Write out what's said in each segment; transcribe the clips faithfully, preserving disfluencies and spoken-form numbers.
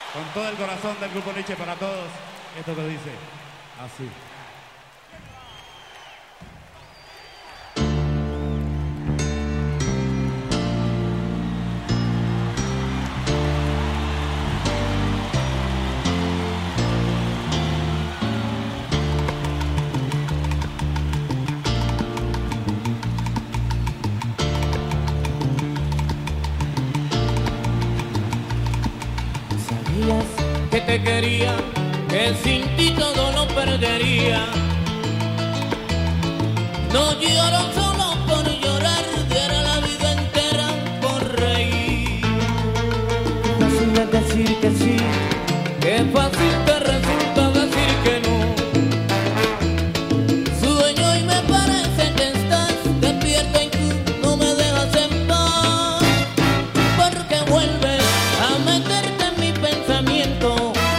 Con todo el corazón del Grupo Nietzsche para todos, esto que dice así. Que te quería, que sin ti todo lo perdería. No lloro solo por llorar, diera la vida entera por reír. Fácil es decir que sí, qué fácil te resulta decir que no. Sueño y me parece que estás despierta y tú no me dejas en paz, porque vuelves a meterte en mi pensamiento.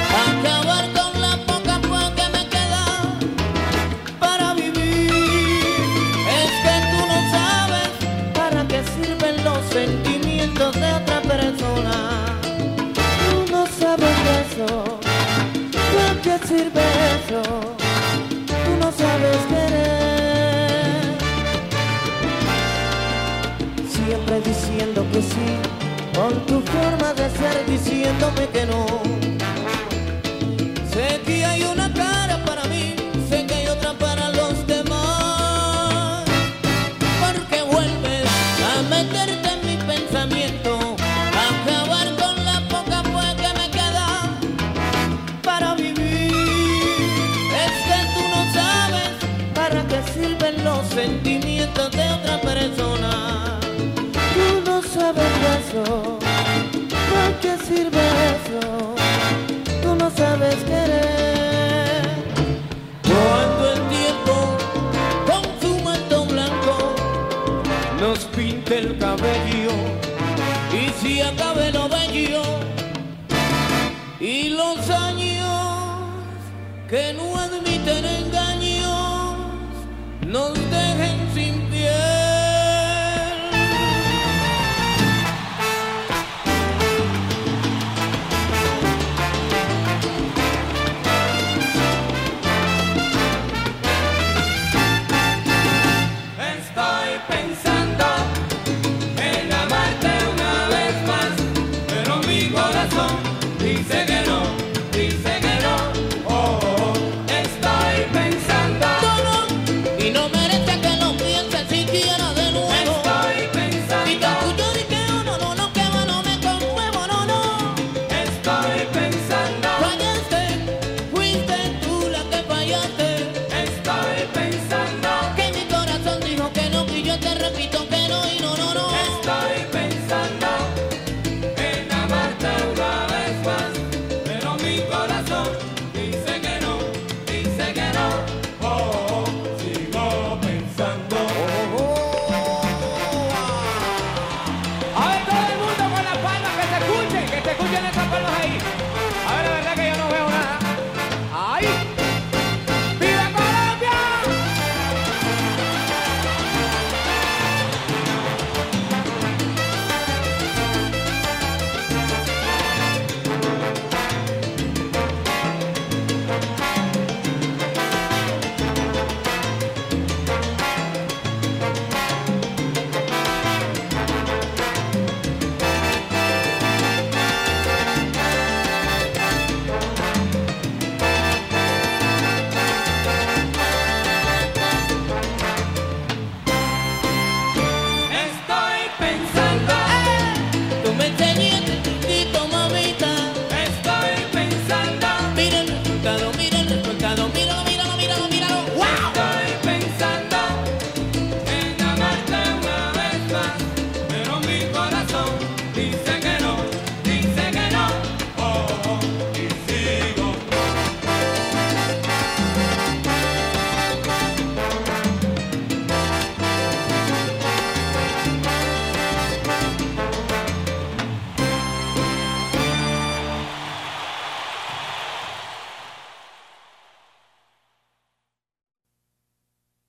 Sentimientos de otra persona, tú no sabes eso, ¿para qué sirve eso? Tú no sabes querer. Siempre diciendo que sí, con tu forma de ser diciéndome que no. Sé que hay una cara para mí, sé que hay otra para los demás, porque vuelves a meterte en mi pensamiento, a acabar con la poca pues que me queda para vivir. Es que tú no sabes para qué sirven los sentimientos de otra persona. Tú no sabes eso, para qué sirve eso. Tú no sabes querer. Cuando el tiempo con su manto blanco nos pinte el cabello y si acabe lo bello y los años que no admiten engaños nos